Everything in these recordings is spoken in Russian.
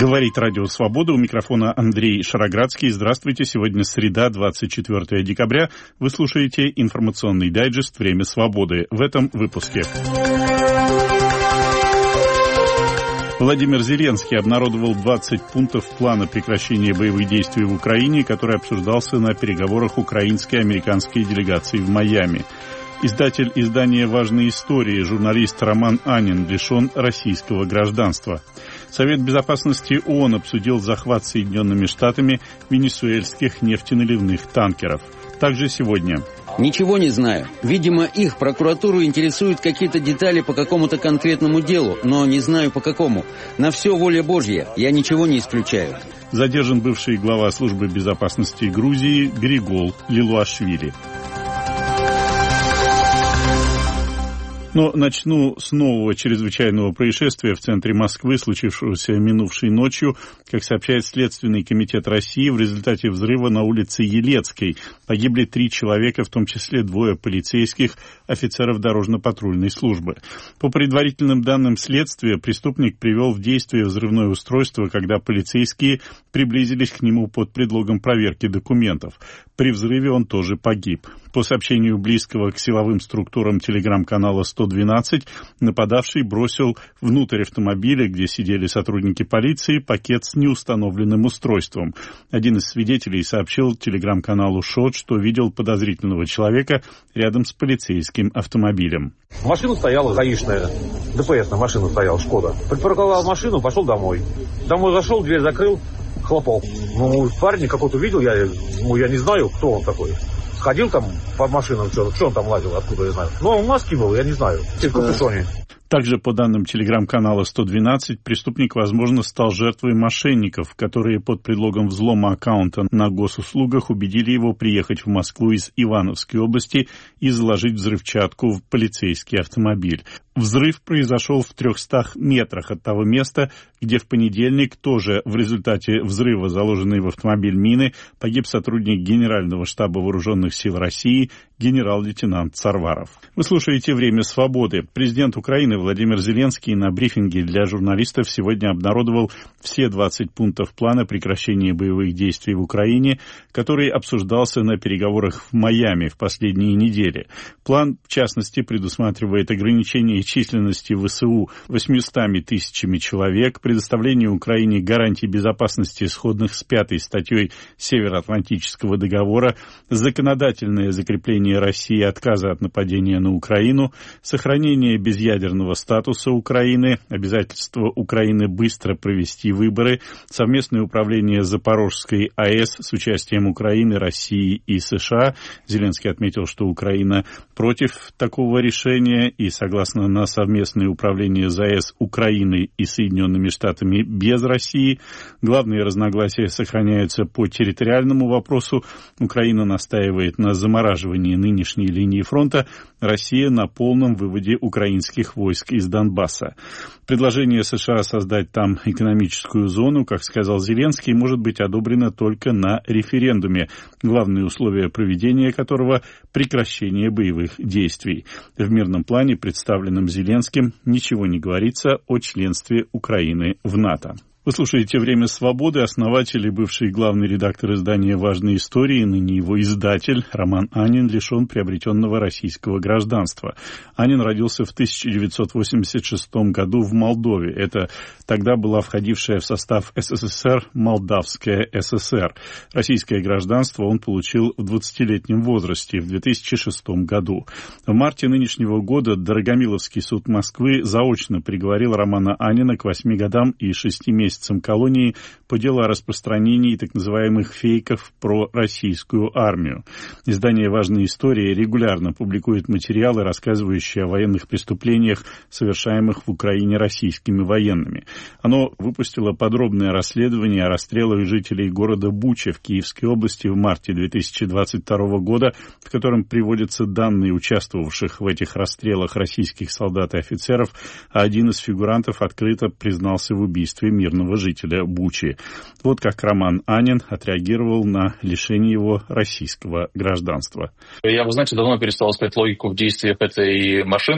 Говорит Радио Свобода. У микрофона Андрей Шароградский. Здравствуйте. Сегодня среда, 24 декабря. Вы слушаете информационный дайджест «Время свободы». В этом выпуске. Владимир Зеленский обнародовал 20 пунктов плана прекращения боевых действий в Украине, который обсуждался на переговорах украинской и американской делегации в Майами. Издатель издания «Важные истории», журналист Роман Анин, лишен российского гражданства. Совет безопасности ООН обсудил захват Соединенными Штатами венесуэльских нефтеналивных танкеров. Также сегодня. Ничего не знаю. Видимо, их прокуратуру интересуют какие-то детали по какому-то конкретному делу, но не знаю по какому. На все воля Божья. Я ничего не исключаю. Задержан бывший глава службы безопасности Грузии Григол Лилуашвили. Но начну с нового чрезвычайного происшествия в центре Москвы, случившегося минувшей ночью. Как сообщает Следственный комитет России, в результате взрыва на улице Елецкой погибли 3 человека, в том числе 2 полицейских, офицеров дорожно-патрульной службы. По предварительным данным следствия, преступник привел в действие взрывное устройство, когда полицейские приблизились к нему под предлогом проверки документов. При взрыве он тоже погиб. По сообщению близкого к силовым структурам телеграм-канала 112, нападавший бросил внутрь автомобиля, где сидели сотрудники полиции, пакет с неустановленным устройством. Один из свидетелей сообщил телеграм-каналу ШОТ, что видел подозрительного человека рядом с полицейским автомобилем. Машина стояла гаишная, ДПС-на машина стояла, Шкода. Припарковал машину, пошел домой. Домой зашел, дверь закрыл, хлопок. Парень какой-то увидел, я не знаю, кто он такой. Ходил там по машинам, что он там лазил, откуда я знаю. Но он в маске был, я не знаю, в капюшоне. Также, по данным телеграм-канала 112, преступник, возможно, стал жертвой мошенников, которые под предлогом взлома аккаунта на госуслугах убедили его приехать в Москву из Ивановской области и заложить взрывчатку в полицейский автомобиль. Взрыв произошел в 300 метрах от того места, где в понедельник тоже в результате взрыва, заложенной в автомобиль мины, погиб сотрудник Генерального штаба Вооруженных сил России генерал-лейтенант Сарваров. Вы слушаете «Время свободы». Президент Украины Владимир Зеленский на брифинге для журналистов сегодня обнародовал все 20 пунктов плана прекращения боевых действий в Украине, который обсуждался на переговорах в Майами в последние недели. План, в частности, предусматривает ограничение численности ВСУ 800 тысячами человек, предоставление Украине гарантий безопасности, сходных с 5-й статьей Североатлантического договора, законодательное закрепление России отказа от нападения на Украину, сохранение безъядерного статуса Украины, обязательство Украины быстро провести выборы, совместное управление Запорожской АЭС с участием Украины, России и США. Зеленский отметил, что Украина против такого решения и согласна на совместное управление ЗАЭС Украиной и Соединенными Штатами без России. Главные разногласия сохраняются по территориальному вопросу. Украина настаивает на замораживании нынешней линии фронта, Россия на полном выводе украинских войск из Донбасса. Предложение США создать там экономическую зону, как сказал Зеленский, может быть одобрено только на референдуме, главные условия проведения которого – прекращение боевых действий. В мирном плане, представленном Зеленским, ничего не говорится о членстве Украины в НАТО. Вы слушаете «Время свободы». Основатель и бывший главный редактор издания «Важные истории», ныне его издатель, Роман Анин, лишен приобретенного российского гражданства. Анин родился в 1986 году в Молдове. Это тогда была входившая в состав СССР Молдавская ССР. Российское гражданство он получил в 20-летнем возрасте, в 2006 году. В марте нынешнего года Дорогомиловский суд Москвы заочно приговорил Романа Анина к 8 годам и 6 месяцам колонии по делу о распространении так называемых фейков про российскую армию. Издание «Важные истории» регулярно публикует материалы, рассказывающие о военных преступлениях, совершаемых в Украине российскими военными. Оно выпустило подробное расследование о расстрелах жителей города Буча в Киевской области в марте 2022 года, в котором приводятся данные участвовавших в этих расстрелах российских солдат и офицеров, а один из фигурантов открыто признался в убийстве мирного жителя Бучи. Вот как Роман Анин отреагировал на лишение его российского гражданства. Я, вы знаете, давно перестал искать логику в действиях этой машины.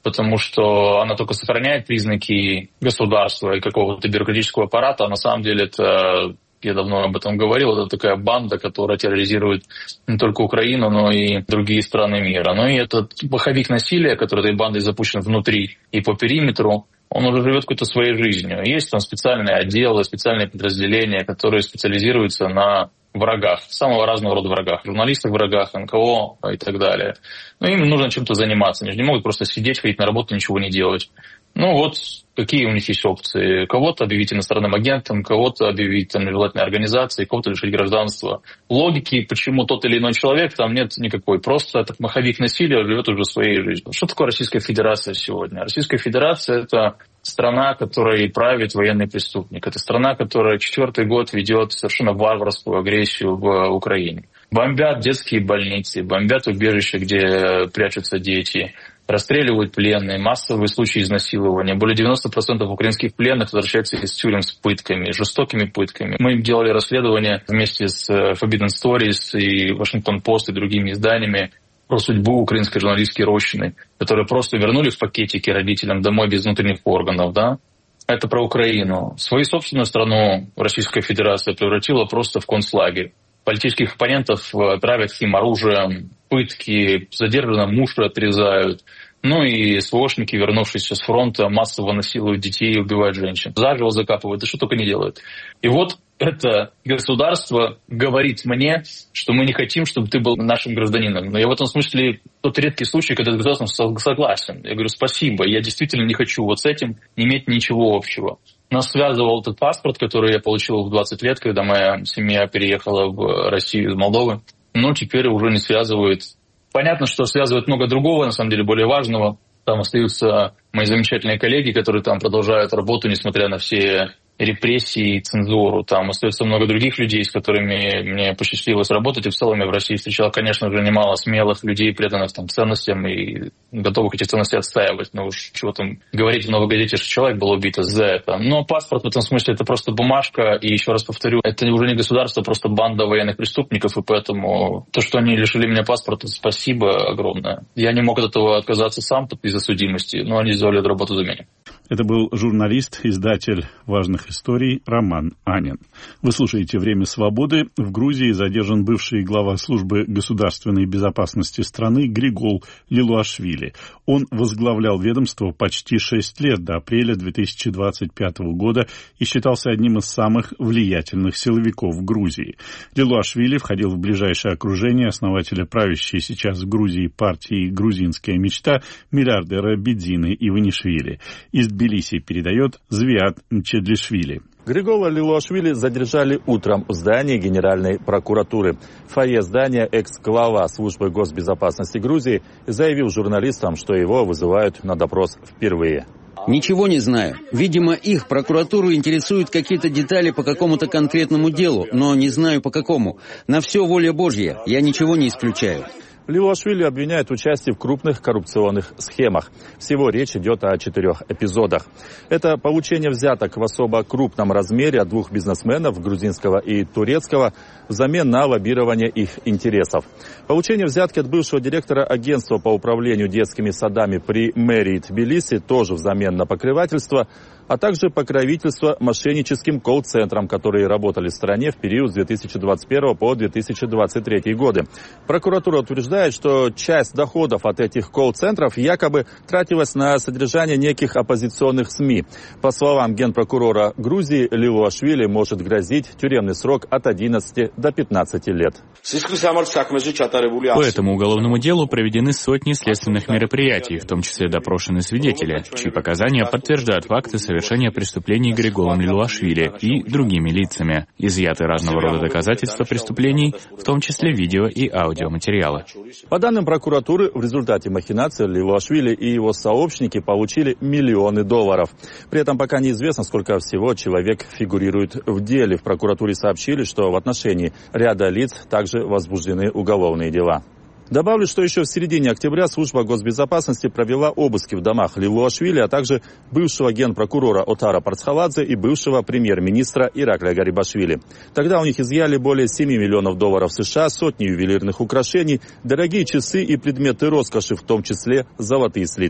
потому что она только сохраняет признаки государства и какого-то бюрократического аппарата, а на самом деле это, я давно об этом говорил, это такая банда, которая терроризирует не только Украину, но и другие страны мира. Ну и этот маховик насилия, который этой бандой запущен внутри и по периметру, он уже живет какой-то своей жизнью. Есть там специальные отделы, специальные подразделения, которые специализируются на врагах, самого разного рода врагах, журналистах врагах, НКО и так далее. Но им нужно чем-то заниматься, они же не могут просто сидеть, ходить на работу, ничего не делать. Ну вот, какие у них есть опции? Кого-то объявить иностранным агентом, кого-то объявить там нежелательной организацией, кого-то лишить гражданства. Логики, почему тот или иной человек, там нет никакой. Просто этот маховик насилия живет уже своей жизнью. Что такое Российская Федерация сегодня? Российская Федерация — это страна, которой правит военный преступник. Это страна, которая 4-й год ведет совершенно варварскую агрессию в Украине. Бомбят детские больницы, бомбят убежища, где прячутся дети, расстреливают пленные, массовые случаи изнасилования. Более 90% украинских пленных возвращаются из тюрем с пытками, жестокими пытками. Мы делали расследование вместе с Forbidden Stories и Washington Post и другими изданиями про судьбу украинской журналистки Рощиной, которую просто вернули в пакетике родителям домой без внутренних органов. Да? Это про Украину. Свою собственную страну Российская Федерация превратила просто в концлагерь. Политических оппонентов травят химоружием, пытки, задержанным уши отрезают. Ну и СВОшники, вернувшиеся с фронта, массово насилуют детей и убивают женщин. Заживо закапывают, да что только не делают. И вот это государство говорит мне, что мы не хотим, чтобы ты был нашим гражданином. Но я в этом смысле тот редкий случай, когда государство согласен. Я говорю, спасибо, я действительно не хочу вот с этим иметь ничего общего. Нас связывал этот паспорт, который я получил в 20 лет, когда моя семья переехала в Россию из Молдовы. Но теперь уже не связывает. Понятно, что связывает много другого, на самом деле более важного. Там остаются мои замечательные коллеги, которые там продолжают работу, несмотря на все репрессии и цензуру. Там остается много других людей, с которыми мне посчастливилось работать. И в целом я в России встречал, конечно же, немало смелых людей, преданных там ценностям и готовых эти ценности отстаивать. Ну уж чего там говорить в «Новой газете», что человек был убит за это. Но паспорт в этом смысле это просто бумажка. И еще раз повторю, это уже не государство, просто банда военных преступников. И поэтому то, что они лишили меня паспорта, спасибо огромное. Я не мог от этого отказаться сам из-за судимости, но они сделали эту работу за меня. Это был журналист, издатель важных историй Роман Анин. Вы слушаете «Время свободы». В Грузии задержан бывший глава службы государственной безопасности страны Григол Лилуашвили. Он возглавлял ведомство почти 6 лет, до апреля 2025 года, и считался одним из самых влиятельных силовиков в Грузии. Лилуашвили входил в ближайшее окружение основателя правящей сейчас в Грузии партии «Грузинская мечта» миллиардера Бидзины Иванишвили. Из Тбилиси передает Звиат Мчедлишвили. Григола Лилуашвили задержали утром в здании Генеральной прокуратуры. В фойе здания экс-глава службы госбезопасности Грузии заявил журналистам, что его вызывают на допрос впервые. Ничего не знаю. Видимо, их прокуратуру интересуют какие-то детали по какому-то конкретному делу, но не знаю по какому. На все воля Божья. Я ничего не исключаю. Лилуашвили обвиняют в участии в крупных коррупционных схемах. Всего речь идет о 4 эпизодах. Это получение взяток в особо крупном размере от 2 бизнесменов, грузинского и турецкого, взамен на лоббирование их интересов. Получение взятки от бывшего директора агентства по управлению детскими садами при мэрии Тбилиси, тоже взамен на покрывательство, а также покровительство мошенническим колл-центрам, которые работали в стране в период с 2021 по 2023 годы. Прокуратура утверждает, что часть доходов от этих колл-центров якобы тратилась на содержание неких оппозиционных СМИ. По словам генпрокурора Грузии, Лилуашвили может грозить тюремный срок от 11 до 15 лет. По этому уголовному делу проведены сотни следственных мероприятий, в том числе допрошены свидетели, чьи показания подтверждают факты совершения преступлений Григолом Лилуашвили и другими лицами. Изъяты разного рода доказательства преступлений, в том числе видео и аудиоматериалы. По данным прокуратуры, в результате махинации Лилуашвили и его сообщники получили миллионы долларов. При этом пока неизвестно, сколько всего человек фигурирует в деле. В прокуратуре сообщили, что в отношении ряда лиц также возбуждены уголовные дела. Добавлю, что еще в середине октября служба госбезопасности провела обыски в домах Лилуашвили, а также бывшего генпрокурора Отара Парцхаладзе и бывшего премьер-министра Ираклия Гарибашвили. Тогда у них изъяли более 7 миллионов долларов США, сотни ювелирных украшений, дорогие часы и предметы роскоши, в том числе золотые слитки.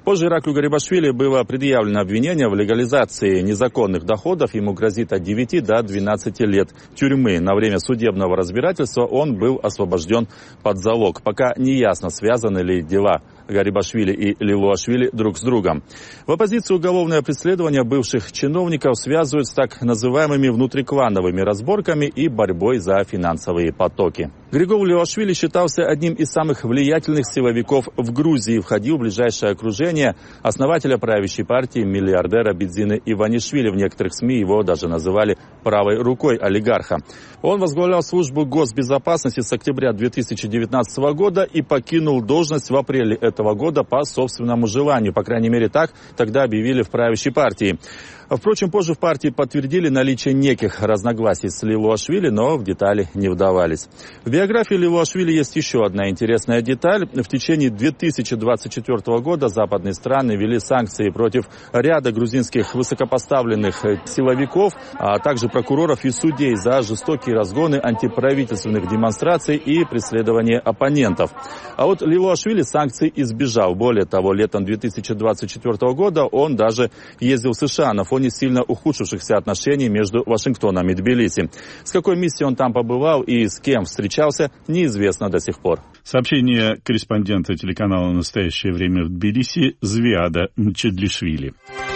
Позже Ираклию Гарибашвили было предъявлено обвинение в легализации незаконных доходов. Ему грозит от 9 до 12 лет тюрьмы. На время судебного разбирательства он был освобожден под залог. Пока не ясно, связаны ли дела Гарибашвили и Лилуашвили друг с другом. В оппозиции уголовное преследование бывших чиновников связывают с так называемыми внутриклановыми разборками и борьбой за финансовые потоки. Григол Лилуашвили считался одним из самых влиятельных силовиков в Грузии, входил в ближайшее окружение основателя правящей партии миллиардера Бидзины Иванишвили. В некоторых СМИ его даже называли правой рукой олигарха. Он возглавлял службу госбезопасности с октября 2019 года и покинул должность в апреле этого года по собственному желанию. По крайней мере, так тогда объявили в правящей партии. Впрочем, позже в партии подтвердили наличие неких разногласий с Лилуашвили, но в детали не вдавались. В биографии Лилуашвили есть еще одна интересная деталь. В течение 2024 года западные страны ввели санкции против ряда грузинских высокопоставленных силовиков, а также прокуроров и судей за жестокие разгоны антиправительственных демонстраций и преследование оппонентов. А вот Лилуашвили санкций избежал. Более того, летом 2024 года он даже ездил в США на фоне сильно ухудшившихся отношений между Вашингтоном и Тбилиси. С какой миссией он там побывал и с кем встречался, неизвестно до сих пор. Сообщение корреспондента телеканала «Настоящее время» в Тбилиси Звиада Мчедлишвили.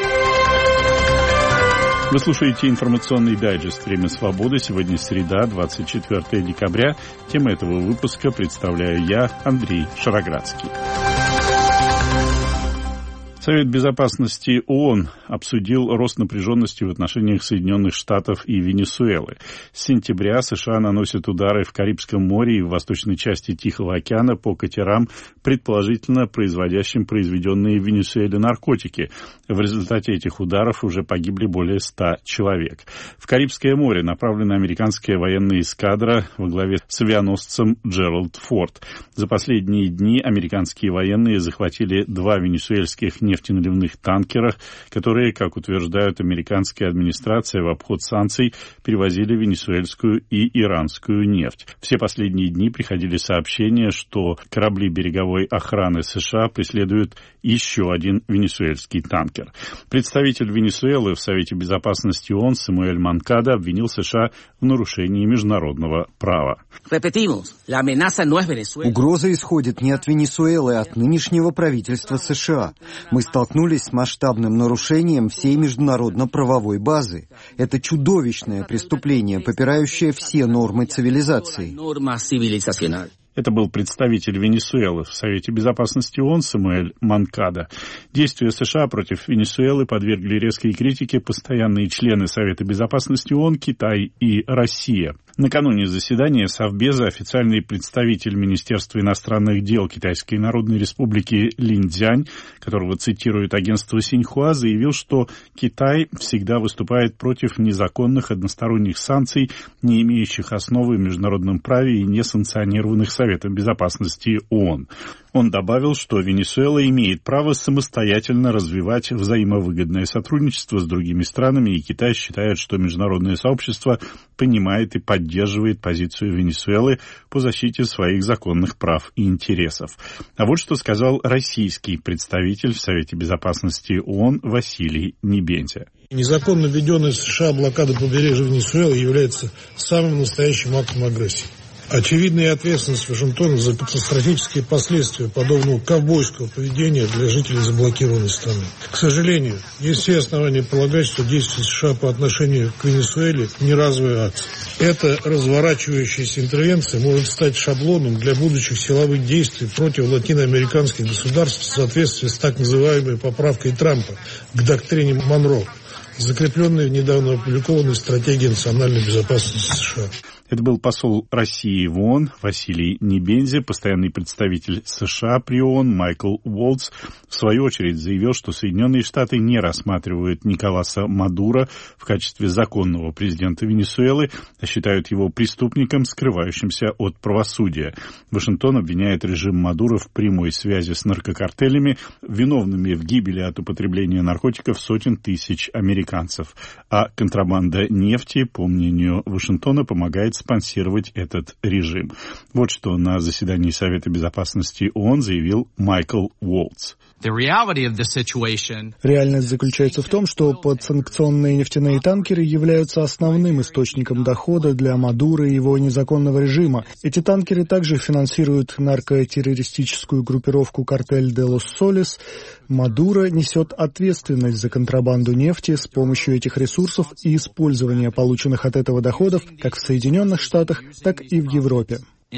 Вы слушаете информационный дайджест «Время свободы». Сегодня среда, 24 декабря. Тему этого выпуска представляю я, Андрей Шароградский. Совет Безопасности ООН обсудил рост напряженности в отношениях Соединенных Штатов и Венесуэлы. С сентября США наносят удары в Карибском море и в восточной части Тихого океана по катерам, предположительно произведенные в Венесуэле наркотики. В результате этих ударов уже погибли более 100 человек. В Карибское море направлена американская военная эскадра во главе с авианосцем Джеральд Форд. За последние дни американские военные захватили 2 венесуэльских нефтеналивных танкерах, которые, как утверждает американская администрация, в обход санкций перевозили венесуэльскую и иранскую нефть. Все последние дни приходили сообщения, что корабли береговой охраны США преследуют еще один венесуэльский танкер. Представитель Венесуэлы в Совете Безопасности ООН Самуэль Манкадо обвинил США в нарушении международного права. Угроза исходит не от Венесуэлы, а от нынешнего правительства США. Мы столкнулись с масштабным нарушением всей международно-правовой базы. Это чудовищное преступление, попирающее все нормы цивилизации. Это был представитель Венесуэлы в Совете Безопасности ООН Самуэль Манкадо. Действия США против Венесуэлы подвергли резкой критике постоянные члены Совета Безопасности ООН Китай и Россия. Накануне заседания Совбеза официальный представитель Министерства иностранных дел Китайской Народной Республики Лин Цзянь, которого цитирует агентство Синьхуа, заявил, что Китай всегда выступает против незаконных односторонних санкций, не имеющих основы в международном праве и не санкционированных Советом Безопасности ООН. Он добавил, что Венесуэла имеет право самостоятельно развивать взаимовыгодное сотрудничество с другими странами, и Китай считает, что международное сообщество понимает и поддерживает позицию Венесуэлы по защите своих законных прав и интересов. А вот что сказал российский представитель в Совете Безопасности ООН Василий Небензя. Незаконно введенная США блокада побережья Венесуэлы является самым настоящим актом агрессии. Очевидная ответственность Вашингтона за катастрофические последствия подобного ковбойского поведения для жителей заблокированной страны. К сожалению, есть все основания полагать, что действия США по отношению к Венесуэле не разовая акция. Эта разворачивающаяся интервенция может стать шаблоном для будущих силовых действий против латиноамериканских государств в соответствии с так называемой поправкой Трампа к доктрине Монро, закрепленной в недавно опубликованной стратегии национальной безопасности США. Это был посол России в ООН Василий Небензя. Постоянный представитель США при ООН Майкл Уолтс в свою очередь заявил, что Соединенные Штаты не рассматривают Николаса Мадуро в качестве законного президента Венесуэлы, а считают его преступником, скрывающимся от правосудия. Вашингтон обвиняет режим Мадуро в прямой связи с наркокартелями, виновными в гибели от употребления наркотиков сотен тысяч американцев, а контрабанда нефти, по мнению Вашингтона, помогает спонсировать этот режим. Вот что на заседании Совета безопасности ООН заявил Майкл Уолтс. Реальность заключается в том, что подсанкционные нефтяные танкеры являются основным источником дохода для Мадуро и его незаконного режима. Эти танкеры также финансируют наркотеррористическую группировку «Картель де лос Солис». Мадуро несет ответственность за контрабанду нефти с помощью этих ресурсов и использование полученных от этого доходов как в Соединенных Штатах, так и в Европе.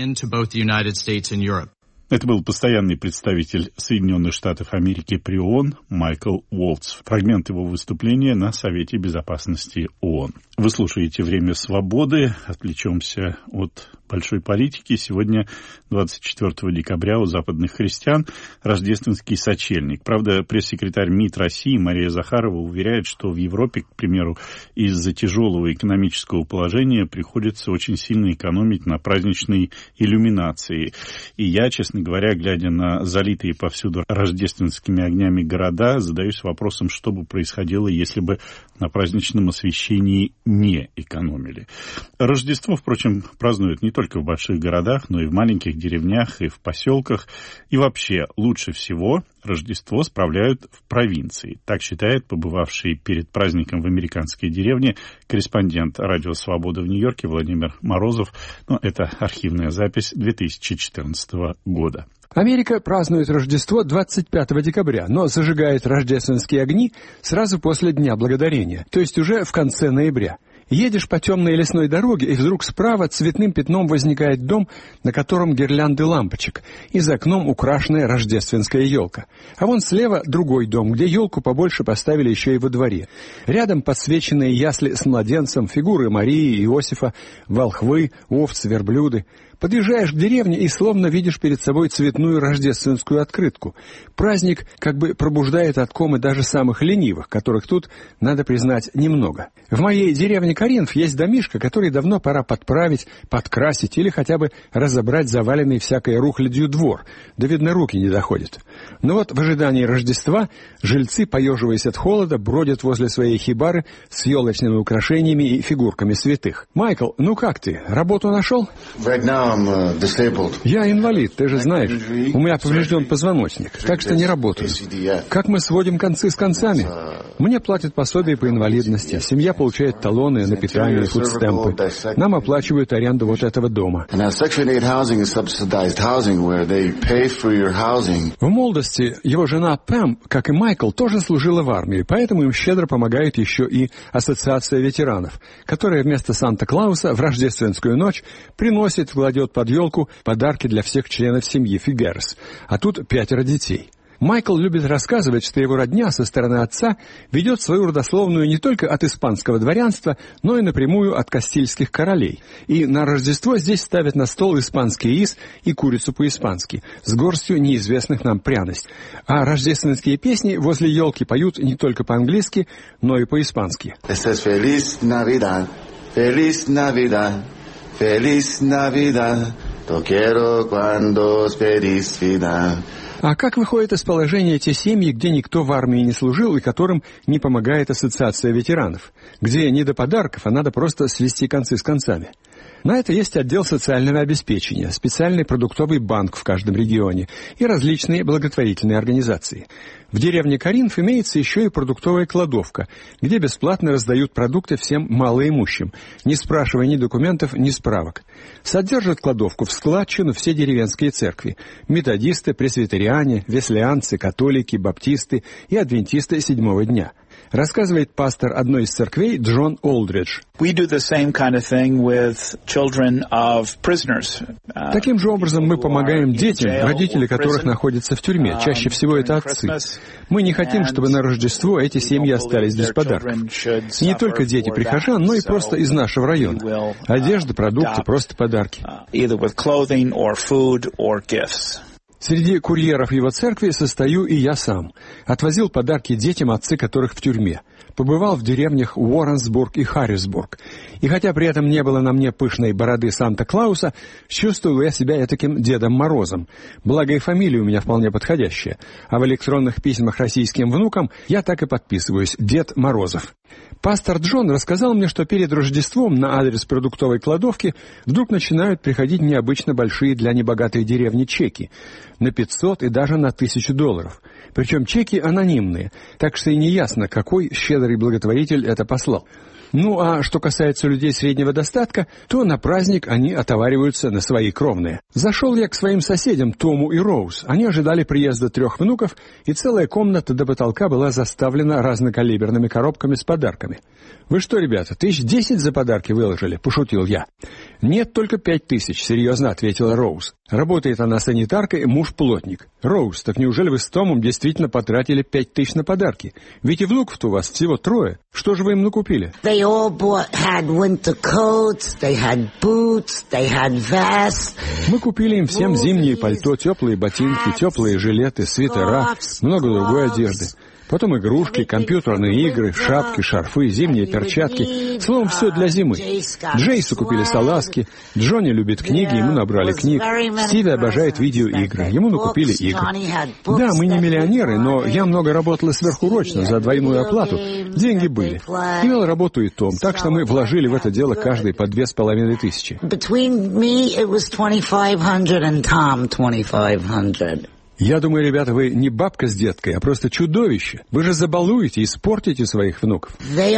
Это был постоянный представитель Соединенных Штатов Америки при ООН Майкл Уолтс. Фрагмент его выступления на Совете Безопасности ООН. Вы слушаете «Время свободы». Отвлечемся от большой политики. Сегодня, 24 декабря, у западных христиан рождественский сочельник. Правда, пресс-секретарь МИД России Мария Захарова уверяет, что в Европе, к примеру, из-за тяжелого экономического положения приходится очень сильно экономить на праздничной иллюминации. И я, честно говоря, глядя на залитые повсюду рождественскими огнями города, задаюсь вопросом, что бы происходило, если бы на праздничном освещении не экономили. Рождество, впрочем, празднуют не только в больших городах, но и в маленьких деревнях и в поселках. И вообще, лучше всего Рождество справляют в провинции. Так считает побывавший перед праздником в американской деревне корреспондент «Радио Свобода» в Нью-Йорке Владимир Морозов. Но это архивная запись 2014 года. Америка празднует Рождество 25 декабря, но зажигает рождественские огни сразу после Дня Благодарения, то есть уже в конце ноября. Едешь по темной лесной дороге, и вдруг справа цветным пятном возникает дом, на котором гирлянды лампочек, и за окном украшенная рождественская елка. А вон слева другой дом, где елку побольше поставили еще и во дворе. Рядом подсвеченные ясли с младенцем, фигуры Марии, Иосифа, волхвы, овцы, верблюды. Подъезжаешь к деревне и словно видишь перед собой цветную рождественскую открытку. Праздник как бы пробуждает от комы даже самых ленивых, которых тут, надо признать, немного. В моей деревне Коринф есть домишко, который давно пора подправить, подкрасить или хотя бы разобрать заваленный всякой рухлядью двор. Да, видно, руки не доходят. Но вот в ожидании Рождества жильцы, поеживаясь от холода, бродят возле своей хибары с елочными украшениями и фигурками святых. Майкл, ну как ты, работу нашел? Я инвалид, ты же знаешь. У меня поврежден позвоночник, так что не работаю. Как мы сводим концы с концами? Мне платят пособие по инвалидности, семья получает талоны на питание и фудстемпы. Нам оплачивают аренду вот этого дома. В молодости его жена Пэм, как и Майкл, тоже служила в армии, поэтому им щедро помогает еще и Ассоциация ветеранов, которая вместо Санта-Клауса в рождественскую ночь приносит, кладет под елку подарки для всех членов семьи Фигерес. А тут 5 детей. Майкл любит рассказывать, что его родня со стороны отца ведет свою родословную не только от испанского дворянства, но и напрямую от кастильских королей. И на Рождество здесь ставят на стол испанский рис и курицу по-испански, с горстью неизвестных нам пряностей. А рождественские песни возле елки поют не только по-английски, но и по-испански. Feliz Navidad, Feliz Navidad, Feliz Navidad, to quiero cuando esperis vida. А как выходят из положения те семьи, где никто в армии не служил и которым не помогает Ассоциация ветеранов? Где не до подарков, а надо просто свести концы с концами? На это есть отдел социального обеспечения, специальный продуктовый банк в каждом регионе и различные благотворительные организации. В деревне Коринф имеется еще и продуктовая кладовка, где бесплатно раздают продукты всем малоимущим, не спрашивая ни документов, ни справок. Содержат кладовку в складчину все деревенские церкви – методисты, пресвитериане, веслианцы, католики, баптисты и адвентисты седьмого дня. Рассказывает пастор одной из церквей Джон Олдридж. Таким же образом мы помогаем детям, родители которых находятся в тюрьме. Чаще всего это отцы. Мы не хотим, чтобы на Рождество эти семьи остались без подарков. Не только дети прихожан, но и просто из нашего района. Одежда, продукты, просто подарки. Среди курьеров его церкви состою и я сам. Отвозил подарки детям, отцы которых в тюрьме. побывал в деревнях Уорренсбург и Харрисбург. И хотя при этом не было на мне пышной бороды Санта-Клауса, чувствовал я себя этаким Дедом Морозом. Благо и фамилия у меня вполне подходящая. А в электронных письмах российским внукам я так и подписываюсь — Дед Морозов. Пастор Джон рассказал мне, что перед Рождеством на адрес продуктовой кладовки вдруг начинают приходить необычно большие для небогатой деревни чеки на 500 и даже на $1000. Причем чеки анонимные, так что и не ясно, какой щедрый благотворитель это послал. Ну а что касается людей среднего достатка, то на праздник они отовариваются на свои кровные. Зашел я к своим соседям Тому и Роуз. Они ожидали приезда 3 внуков, и целая комната до потолка была заставлена разнокалиберными коробками с подарками. «Вы что, ребята, 1010 за подарки выложили?» — пошутил я. «Нет, только 5000, серьезно ответила Роуз. Работает она санитаркой, муж плотник. Роуз, так неужели вы с Томом действительно потратили 5000 на подарки? Ведь и внуков-то у вас всего 3. Что же вы им накупили?» Мы купили им всем зимние пальто, теплые ботинки, теплые жилеты, свитера, много другой одежды. Потом игрушки, компьютерные игры, шапки, шарфы, зимние перчатки. Словом, все для зимы. Джейсу купили салазки, Джонни любит книги, ему набрали книг. Стиви обожает видеоигры, ему накупили игры. Да, мы не миллионеры, но я много работала сверхурочно за двойную оплату. Деньги были. Имел работу и Том, так что мы вложили в это дело каждый по 2500. Я думаю, ребята, вы не бабка с деткой, а просто чудовище. Вы же забалуете и испортите своих внуков.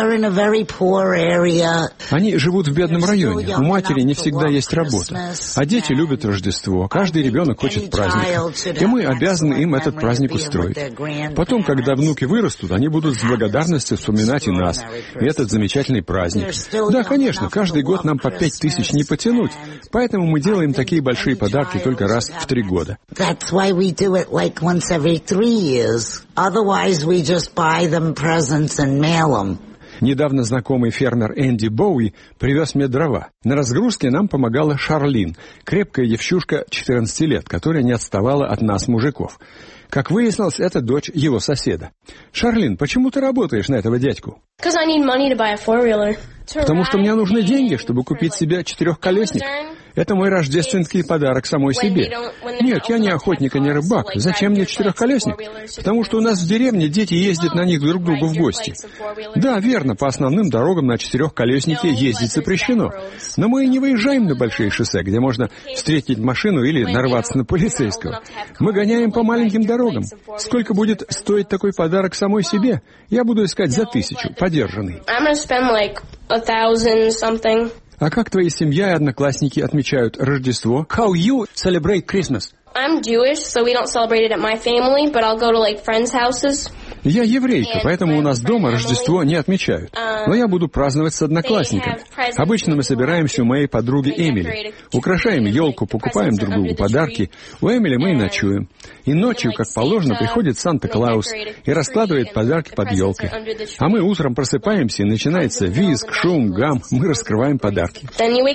Они живут в бедном районе. У матери не всегда есть работа. А дети любят Рождество. Каждый ребенок хочет праздника. И мы обязаны им этот праздник устроить. Потом, когда внуки вырастут, они будут с благодарностью вспоминать и нас, и этот замечательный праздник. Да, конечно, каждый год нам по 5000 не потянуть. Поэтому мы делаем такие большие подарки только раз в 3 года. It like once every 3 years. Otherwise, we just buy them presents and mail them. Недавно знакомый фермер Энди Боуи привез мне дрова. На разгрузке нам помогала Шарлин, крепкая девчушка 14 лет, которая не отставала от нас, мужиков. Как выяснилось, это дочь его соседа. «Шарлин, почему ты работаешь на этого дядьку?» «Потому что мне нужны деньги, чтобы купить себе 4-колесник. Это мой рождественский подарок самой себе. Нет, я не охотник и не рыбак. Зачем мне 4-колесник? Потому что у нас в деревне дети ездят на них друг к другу в гости. Да, верно, по основным дорогам на 4-колеснике ездить запрещено. Но мы и не выезжаем на большие шоссе, где можно встретить машину или нарваться на полицейского. Мы гоняем по маленьким дорогам. Сколько будет стоить такой подарок самой себе? Я буду искать за 1000, подержанный». А как твои семья и одноклассники отмечают Рождество? How you celebrate Christmas? I'm Jewish, so we don't celebrate it at my family, but I'll go to like friends' houses. Я еврейка, поэтому у нас дома Рождество не отмечают. Но я буду праздновать с одноклассниками. Обычно мы собираемся у моей подруги Эмили. Украшаем елку, покупаем друг другу подарки. У Эмили мы и ночуем. И ночью, как положено, приходит Санта-Клаус и раскладывает подарки под елкой. А мы утром просыпаемся, и начинается визг, шум, гам. Мы раскрываем подарки.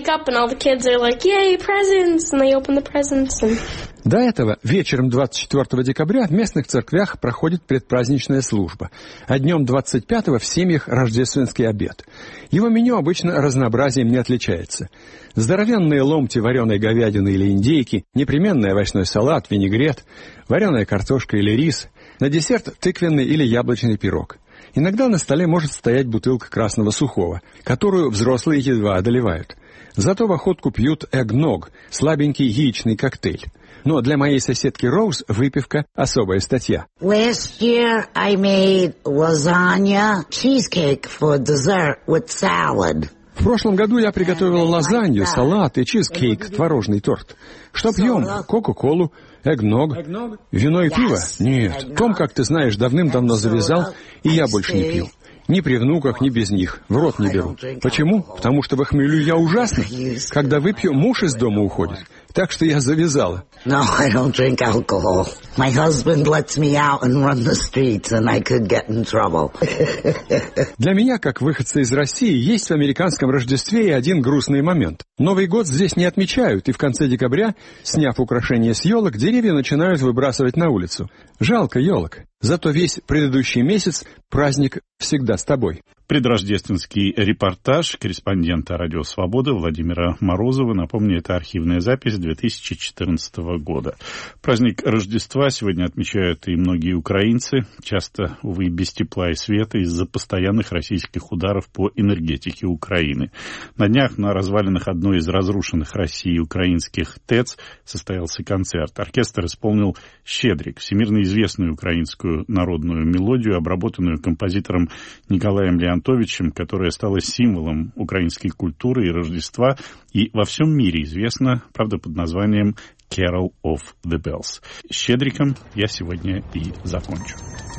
До этого вечером 24 декабря в местных церквях проходит предпраздничная служба, а днем 25-го в семьях рождественский обед. Его меню обычно разнообразием не отличается. Здоровенные ломти вареной говядины или индейки, непременный овощной салат, винегрет, вареная картошка или рис, на десерт тыквенный или яблочный пирог. Иногда на столе может стоять бутылка красного сухого, которую взрослые едва одолевают. Зато в охотку пьют эгног, слабенький яичный коктейль. Но для моей соседки Роуз выпивка — особая статья. Last year I made lasagna cheesecake for dessert with salad. В прошлом году я приготовила лазанью, салат и чизкейк, творожный торт. Что пьем? Кока-колу, эгног, вино и пиво? Нет, Том, как ты знаешь, давным-давно завязал, и я больше не пью. Ни при внуках, ни без них. В рот не беру. Почему? Потому что в хмелю я ужасно. Когда выпью, муж из дома уходит. Так что я завязала. No, I don't drink alcohol. My husband lets me out and run the streets, and I could get in trouble. Для меня, как выходца из России, есть в американском Рождестве и один грустный момент. Новый год здесь не отмечают, и в конце декабря, сняв украшения с елок, деревья начинают выбрасывать на улицу. Жалко елок. Зато весь предыдущий месяц праздник всегда с тобой. Предрождественский репортаж корреспондента «Радио Свобода» Владимира Морозова. Напомню, это архивная запись 2014 года. Праздник Рождества сегодня отмечают и многие украинцы, часто, увы, без тепла и света из-за постоянных российских ударов по энергетике Украины. На днях на развалинах одной из разрушенных Россией украинских ТЭЦ состоялся концерт. Оркестр исполнил «Щедрик», всемирно известную украинскую народную мелодию, обработанную композитором Николаем Леонтовичем, которая стала символом украинской культуры и Рождества, и во всем мире известна, правда, под названием «Carol of the Bells». С «Щедриком» я сегодня и закончу.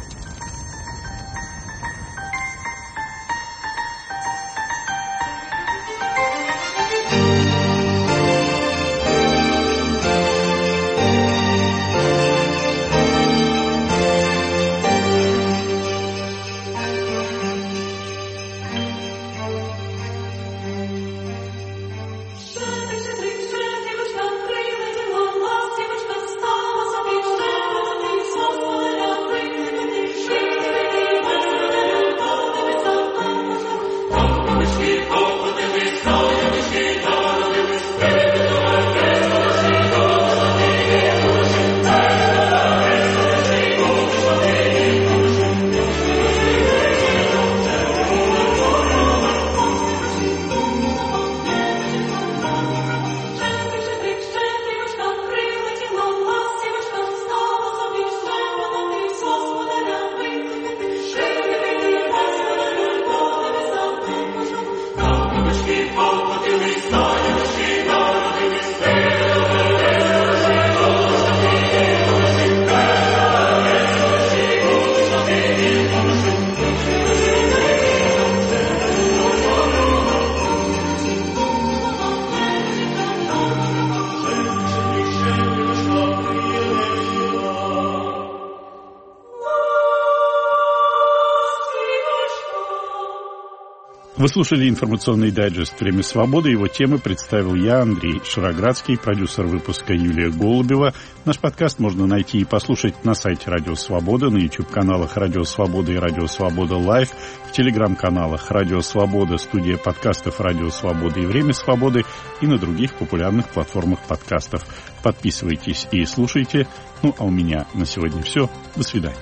Вы слушали информационный дайджест «Время свободы». Его темы представил я, Андрей Шароградский, продюсер выпуска Юлия Голубева. Наш подкаст можно найти и послушать на сайте «Радио Свобода», на YouTube-каналах «Радио Свобода» и «Радио Свобода Лайв», в телеграм-каналах «Радио Свобода», студия подкастов «Радио Свобода» и «Время свободы» и на других популярных платформах подкастов. Подписывайтесь и слушайте. Ну, а у меня на сегодня все. До свидания.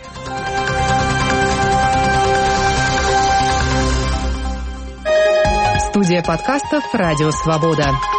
Студия подкастов «Радио Свобода».